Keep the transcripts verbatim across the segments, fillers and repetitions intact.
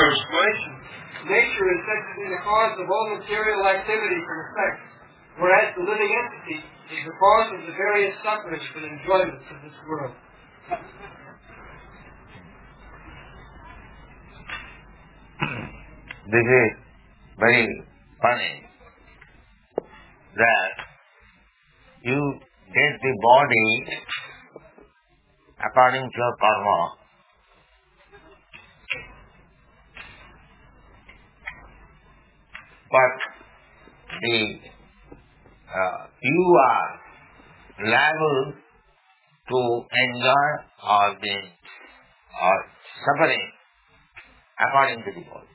explanation. Nature is said to be the cause of all material activities and effects, whereas the living entity is the cause of the various sufferings and enjoyments of this world. This is very funny that you get the body according to your karma. But the uh, you are liable to enjoy or the or suffering according to the body.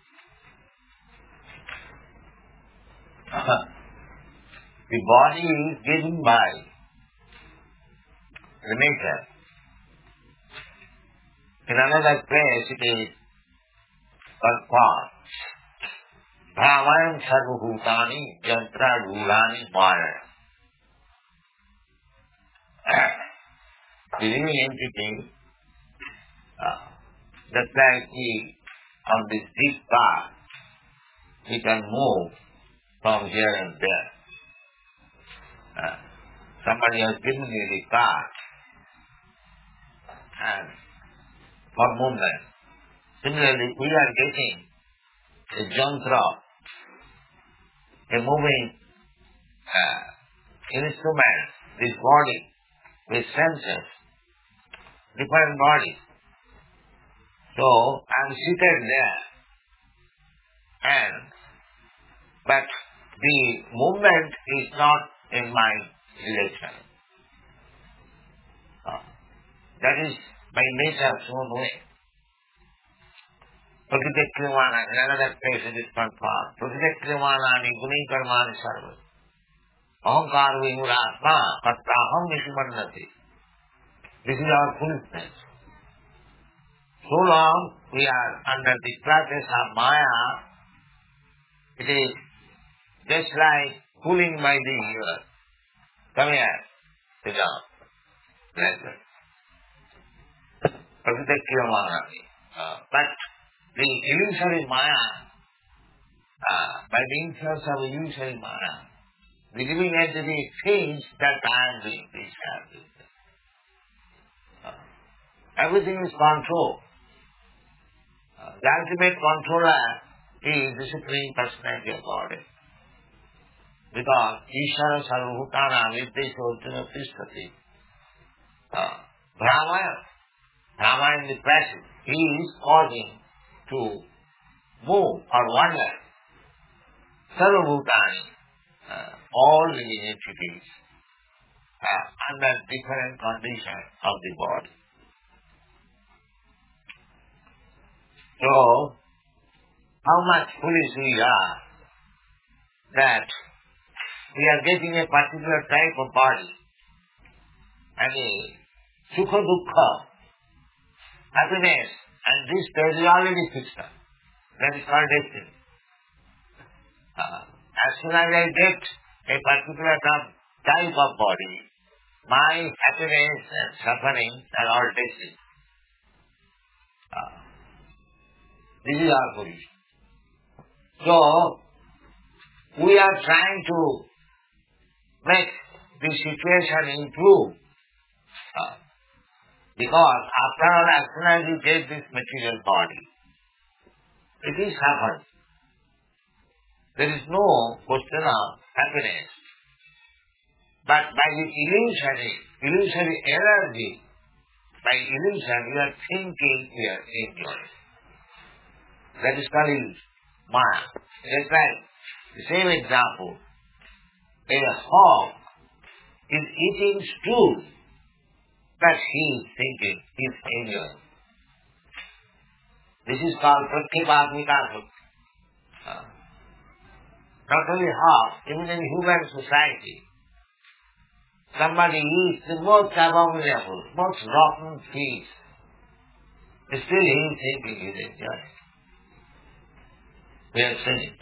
The body is given by the nature. In another place it is confirmed. Brahmayam sarvabhutani jantra gulani maya. The living entity, uh, just like he on this deep path, he can move from here and there. Uh, somebody has given you the path and for movement. Similarly, we are getting a jantra, a moving uh, instrument, this body, with senses, different bodies. So, I am seated there, and but the movement is not in my direction. Uh, that is by nature so way. Prakriti Kriyamana, in another place it is confirmed. Prakriti Kriyamana ni guni karmani sarva. Ahankar vimurasma kattaham nishimannati. This is our foolishness. So long we are under the clutches of Maya, it is just like pulling by the ear. Come here, sit down. Like that. Prakriti Kriyamana. Uh, but the illusory Maya, uh, by the influence of illusory Maya, the living entity thinks that I am doing this, I am doing that. Uh, everything is control. Uh, the ultimate controller is the Supreme Personality of Godhead. Because Ishvara Sarvabhutana Viddesha Arjuna Tishtati. Brahmaya, Brahma in the passive, he is causing to move or wander. Sarvabhutani, uh, all living entities, uh, under different conditions of the body. So, how much foolish we are that we are getting a particular type of body and a sukha dukkha, happiness, and this there is already fixed up. That is called destiny. Uh, as soon as I get a particular type of body, my happiness and suffering are all destiny. Uh, this is our position. So, we are trying to make the situation improve. Uh, because after all, as soon as you get this material body, it is happened. There is no question of happiness. But by the illusory, illusory energy, by illusion, you are thinking you are enjoying. That is called illusion. Maya. Just like the same example. A hog is eating stew, but he is thinking, he is enjoying. This is called Pratyabhasmika. Uh, not only hog, even in human society, somebody eats the most abominable, most rotten fish. Still he is thinking he is enjoying. We have seen it.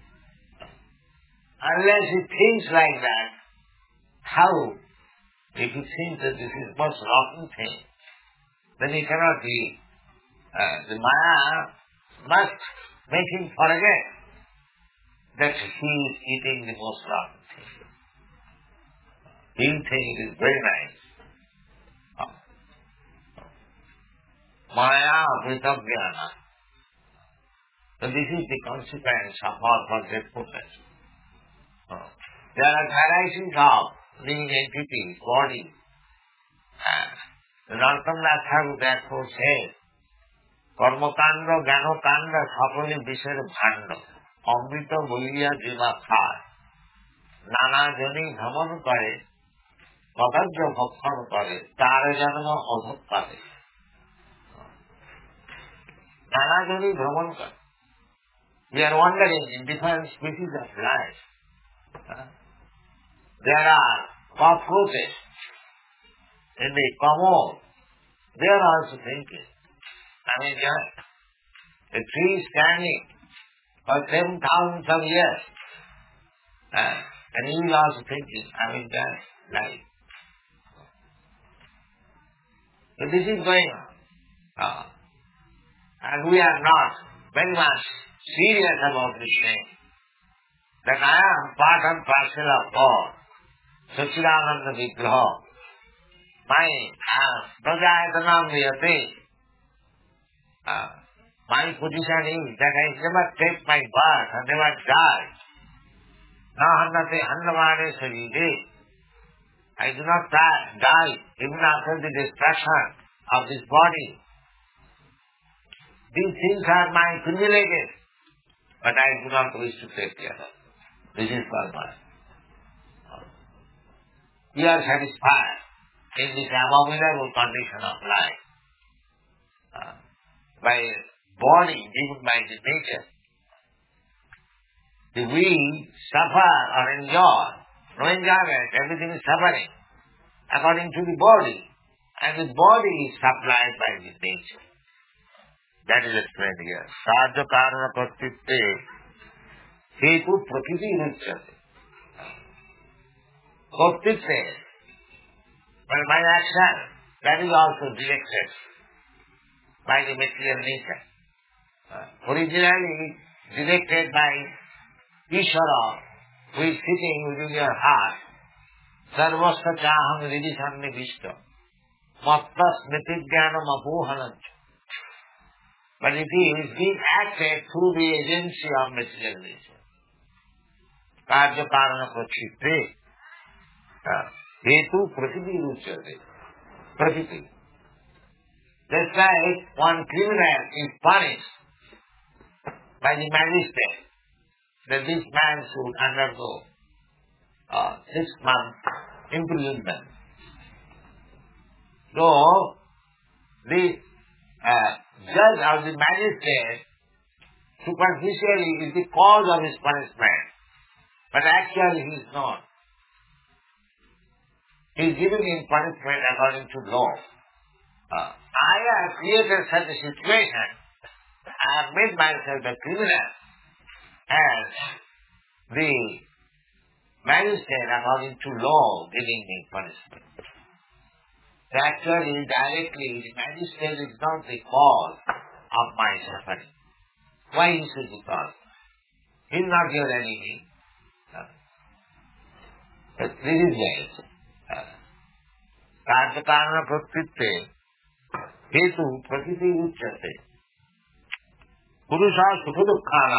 Unless he thinks like that, how? If he thinks that this is most rotten thing, then he cannot eat. Uh, the Maya must make him forget that he is eating the most rotten thing. He will think it is very nice. Maya Vritaghyana. So this is the consequence of our forgetfulness. There are varieties of living entities, bodies. Narottam Das Thakur therefore says, কর্মকাণ্ড জ্ঞানকাণ্ড সকলে বিষের ভাণ্ড অমৃত বলিয়া জিবা খায় নানা Johnny ভ্রমণ করে কদর্য ভক্ষণ করে তার জন্ম অধঃপাতে নানা জনি ভ্রমণ করে. We are wandering in different species of life. There are cockroaches in the commode. They are also thinking. I mean, a tree standing for seven thousands of years, uh, and he is also thinking, I mean, just life. So this is going on. Uh, and we are not very much serious about this thing, that I am part and parcel of God, Sachidananda Vigraha. My uh, Prajayatanam Viyate. Uh, my position is that I never take my birth, I never die. Na hannate hannavane sarire. I do not die, die even after the destruction of this body. These things are my privileges, but I do not wish to take care of. This is karma. We are satisfied in this abominable condition of life. Uh, by body given by the nature. If we suffer or enjoy, no enjoyment, everything is suffering according to the body. And the body is supplied by the nature. That is explained here. Sarja karana kartitte hetu prakriti ruchyate. Kartitte, but my action, that is also directed by the material nature. Uh, originally directed by Ishvara, who is sitting within your heart. Sarvasya chaham ridishanni vishta. Matta smritigyanam apohanam. But it is being acted through the agency of material nature. Karya karana prachitte. Hetu prakriti ruchyate. Prakriti. That's why one criminal is punished by the magistrate that this man should undergo uh, six months imprisonment. So, the uh, judge or the magistrate superficially is the cause of his punishment, but actually he is not. He is giving him punishment according to law. Uh, I have created such a situation, I have made myself a criminal, and the magistrate according to law giving me punishment. So actually, directly, the magistrate is not the cause of my suffering. Why he should be cause? He is not your enemy. Uh, but this is right. Karya karana prakritte hetu prakriti uchyate. Purusha sukha dukkhana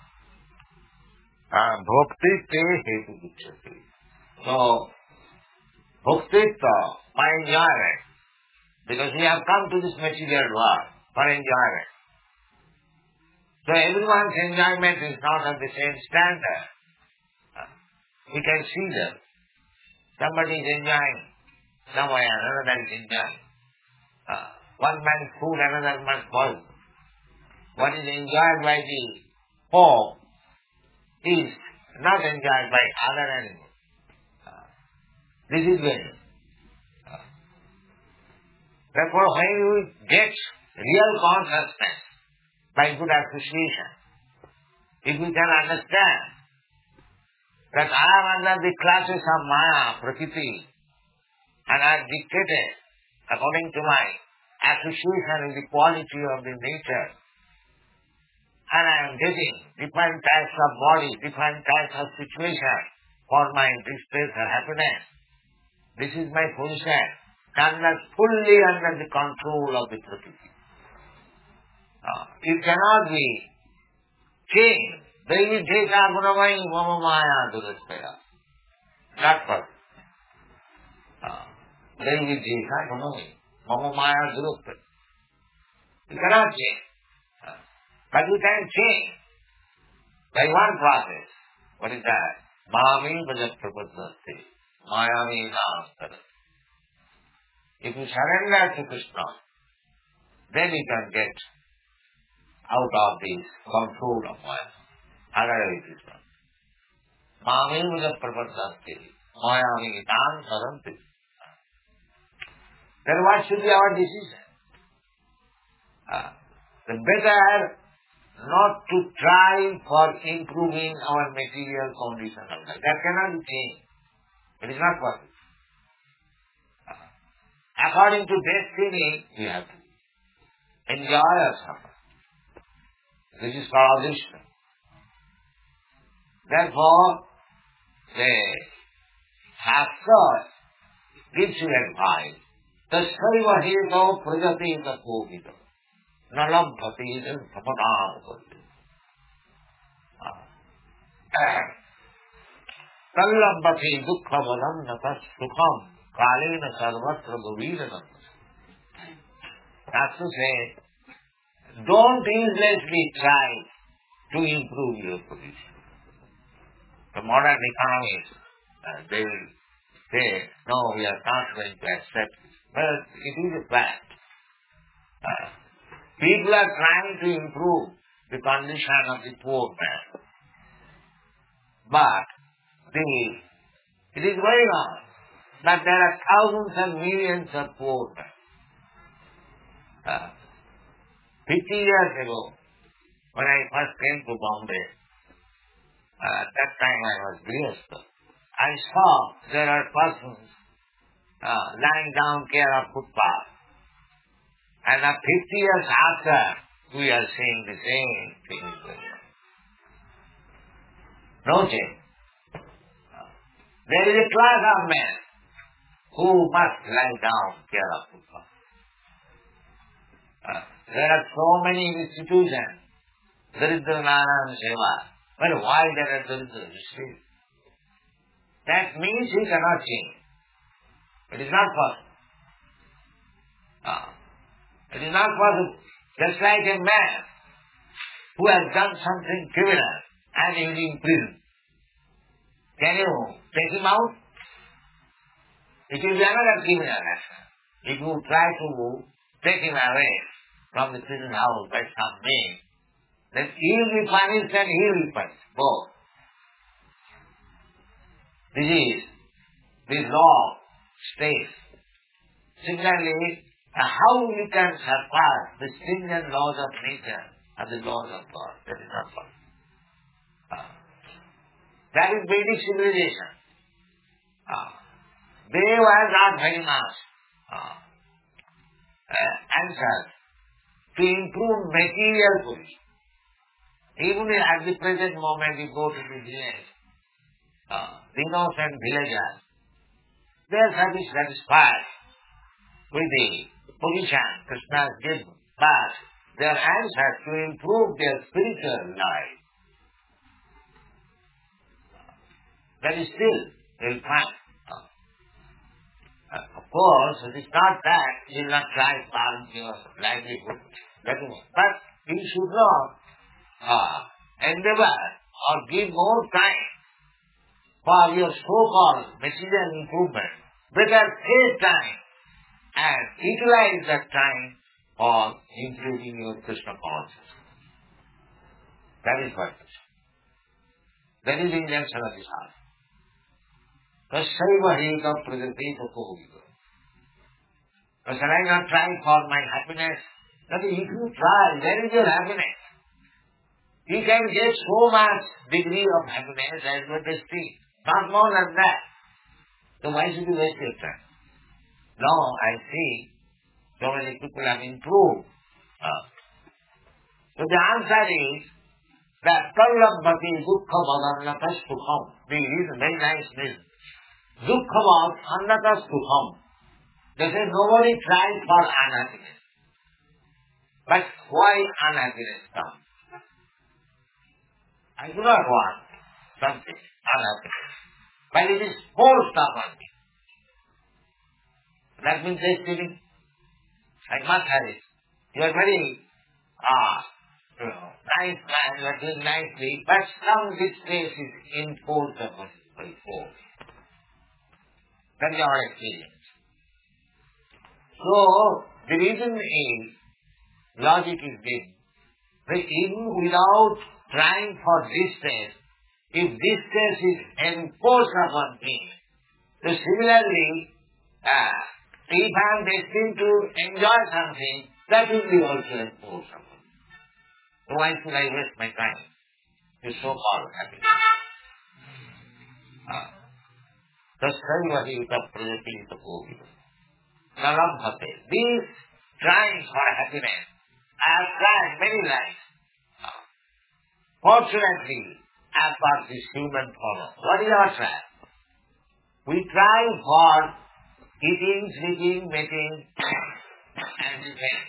bhoktitte hetu uchyate. So, bhoktitta, my enjoyment, because we have come to this material world for enjoyment. So everyone's enjoyment is not on the same standard. We can see them. Somebody is enjoying somewhere, another is enjoying. Uh, one man's food, another man's poison. What is enjoyed by the poor is not enjoyed by other animals. Uh, this is very. Uh, therefore, when you get real consciousness by good association, if we can understand that I am under the classes of Maya, Prakriti, and I am dictated according to my association with the quality of the nature, and I am getting different types of body, different types of situation for my distress or happiness. This is my position, under, fully under the control of the Prakriti. Uh, it cannot be changed. Devi Dheka Gunamai Mama Maya Durastaya. Not possible. Uh, Devi Dheka Gunamai Mama Maya Durastaya. You cannot change. Uh, but you can change by one process. What is that? Mami Bhajat Prapadasti. Mayami Namaskara. If you surrender to Krishna, then you can get out of this control of Maya. Agara Krishna. Mami Bhajat Prapadasti. Mayami Namaskara. Then what should be our decision? Uh, the better not to try for improving our material condition of life. That cannot be changed. It is not possible. Uh, according to destiny, we have to enjoy or suffer. This is called addiction. Therefore, the Shastra gives you advice. Tasaiva heto prajati tapovita. Nalabhati is samadhanavati. Tallabhati dukkha valam natas sukham kalena sarvatra gaviranam. That's to say, don't uselessly try to improve your position. The modern economists, uh, they will say, no, we are not going to accept this. Well, it is a fact. Uh, people are trying to improve the condition of the poor man. But the, it is going on that there are thousands and millions of poor men. Uh, Fifty years ago, when I first came to Bombay, uh, at that time I was grihastha, I saw there are persons uh, lying down care of footpath. And now fifty years after, we are seeing the same thing going on. No change. Uh, there is a class of men who must lie down care of footpath. Uh, there are so many institutions, Daridra Narayan Seva. But why there are Daridra? That means he cannot change. It is not possible. Uh, it is not possible. Just like a man who has done something criminal and he is in prison. Can you take him out? It will be another criminal action. If you try to take him away from the prison house by some means, then he will be punished and he will be punished. Both. This is, this law states. Similarly, how you can surpass the stringent laws of nature and the laws of God? That is not possible. Uh, that is Vedic civilization. Uh, they were not very much uh, uh, answers to improve material position. Even at the present moment, you go to the village, uh, the innocent villagers, they are satisfied with the position Krishna has given, but their answers to improve their spiritual life, that is still they will find. Uh, of course, it is not that you will not try to earn your livelihood, but you should not uh, endeavor or give more time for your so-called material improvement. Better save time and utilize that time for improving your Krishna consciousness. That is what it is. That is the intention of this heart. Tasaiva heta prajati tapovita. But shall I not try for my happiness? That is, if you try, where is your happiness? You can get so much degree of happiness as your destiny. Not more than that. So why should you waste your time? Now I see so many people have improved. Uh, so the answer is, that Kallabhati Dukkha Bhavanata Sukham. The reason, very nice reason. Dukkha Bhavanata Sukham. They say nobody tries for unhappiness. But why unhappiness comes? I do not want something unhappiness. But it is forced upon me. That means they feeling, I must have it. You are very, ah, you know, nice man, you are doing nicely, but some distress is imposed upon you by force. That is our experience. So, the reason is, logic is given, that even without trying for distress, if distress is enforced upon me, so similarly, uh, if I am destined to enjoy something, that will be also enforced upon me. So why should I waste my time with so-called happiness? Uh, Tasaivahi utaprayati utapovitam. Nalabhate. These trying for happiness, I have tried many lives. Uh, fortunately, as per this human form, what is our try? We try for eating, sleeping, mating, and revenge.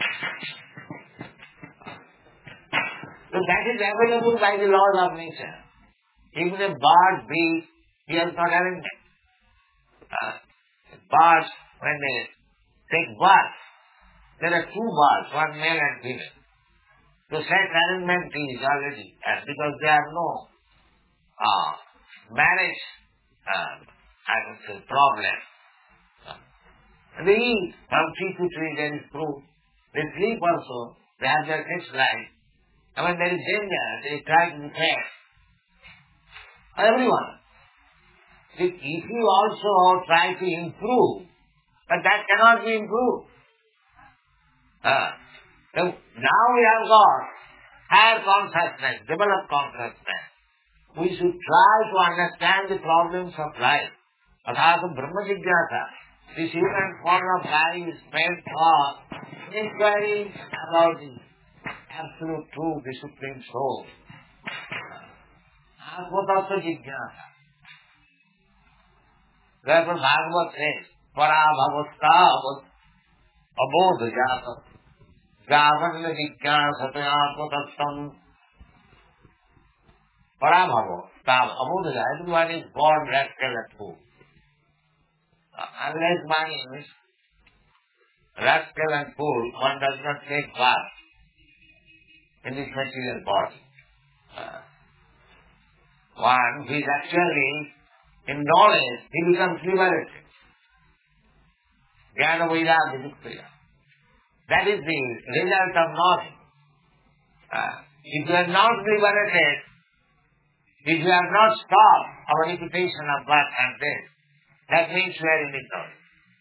So that is available by the laws of nature. Even a bird, beast, he has not having that. Uh, birds, when they take birth, there are two birds, one male and female. So such arrangement is already, uh, because there are no uh, marriage, uh, I would say, problem. And they eat from tree to tree, there is fruit. They sleep also, they have their next life. And when there is danger, they try to defend. Everyone. If you also try to improve, but that cannot be improved. Uh, so now we have got higher consciousness, developed consciousness. We should try to understand the problems of life. Athāta Brahma Jigyasa. This human form of life is meant for inquiry about the absolute truth, the Supreme Soul. Atmatattva Jigyasa. Therefore Bhagavad says, Parabhavastha abodha jata javanna jigyasate atmatattvam. Parabhava, abodha jata. Everyone is born rascal at fool. Unless one is rascal and fool, one does not take part in this material body. Uh, one who is actually in knowledge, he becomes liberated. Jnana Vairagya Muktiya. That is the result of knowledge. Uh, if you are not liberated, if you have not stopped our reputation of birth and death, that means we are in ignorance.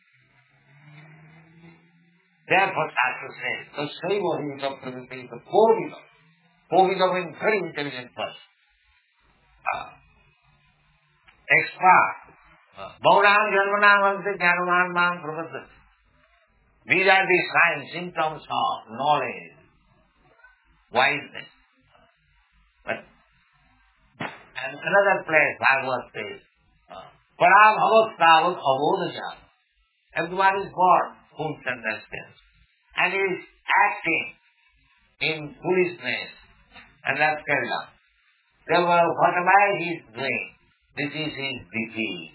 Therefore, Shastra says, the Saiva Hita Praviti, the Povita. Povita means very intelligent person. Uh, expert. Bauram Janmanam Vante Jnanaman Man Prabhata. These are the signs, symptoms of knowledge, wiseness. But, and another place, Bhagavad says, Parabhavasthavat abodhaja. Everyone is born who understands. And is acting in foolishness and rascaldom. Therefore, whatever he is doing, this is his defeat.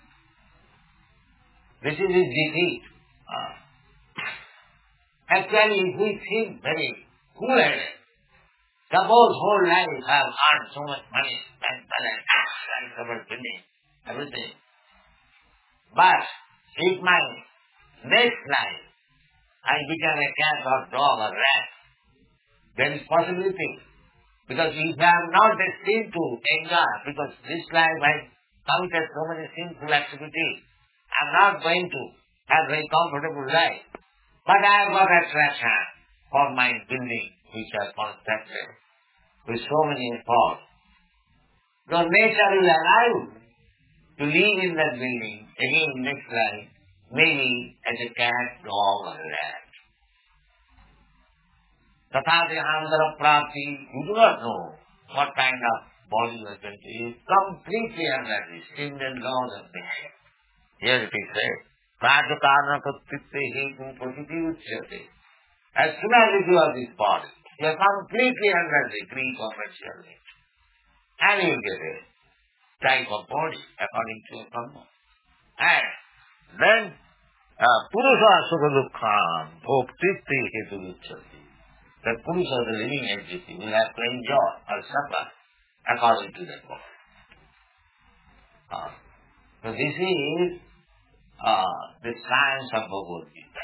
This is his defeat. Uh, actually, if we think very cool-headed, suppose whole life I have earned so much money, bank balance, and covered building, everything. But if my next life I become a cat or dog or rat, there is possibility. Because if I am not destined to enjoy, because this life I committed so many sinful activities, I am not going to have a very comfortable life. But I have got attraction for my building, which I constructed with so many efforts. So nature will allow you to live in that building again next life, maybe as a cat, dog or a rat. Tathāti Handara Prapti, you do not know what kind of body you are going to use, completely under the stringent laws of nature. Here it is said, Raja Karna Kattitte Hetu Prasiti Uchyate. As soon as you have this body, you are completely under the Greek or material nature. And you will get a type of body according to your karma. And then, uh, Purusha Sukha Dukkham Bhoktitte Hetu Uchyate. The Purusha, the living entity, will have to enjoy or suffer according to that body. Uh, so this is uh, the science of Bhagavad Gita.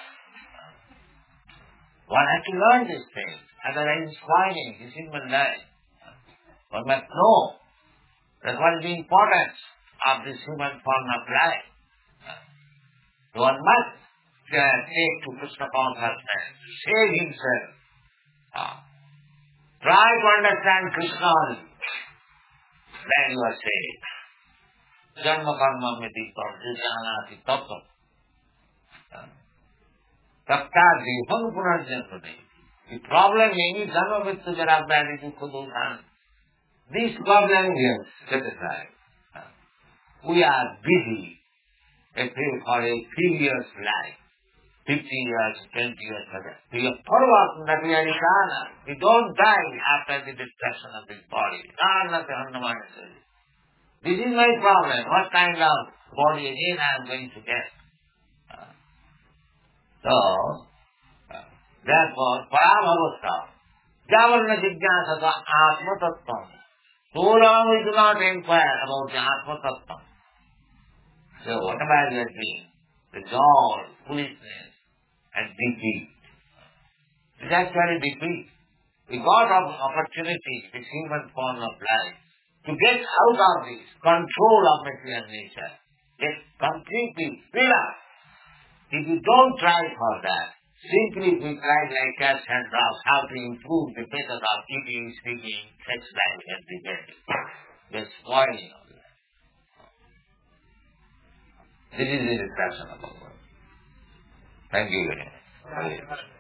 One has to learn these things, otherwise it's spoiling his human life. One must know that what is the importance of this human form of life. So one must uh, take to Krishna consciousness, save himself. Uh, try to understand Krishna, then you are saved. Janma karma miti parjana tattva. Tatta devang punarjanma dehi. The problem is janma mrityu jara vyadhi dukkha doshan. This problem is set aside. We are busy for a previous life. Fifty years, twenty years, we have forgotten that we are eternal. We don't die after the destruction of this body. This is my problem. What kind of body again I am going to get? Uh, so, uh, therefore, Parabhavastha, Javarna Jigyasata Atma Tattvam. So long we do not inquire about the Atma Tattvam. So, whatever you are doing, resolve, foolishness, and defeat. It is actually defeat. We got an opportunity, this human form of life, to get out of this control of material nature, get completely relaxed. If you don't try for that, simply we try like cats and dogs how to improve the method of eating, sleeping, sex life and begetting. We're spoiling all that. This is the discussion about it. Thank you very much.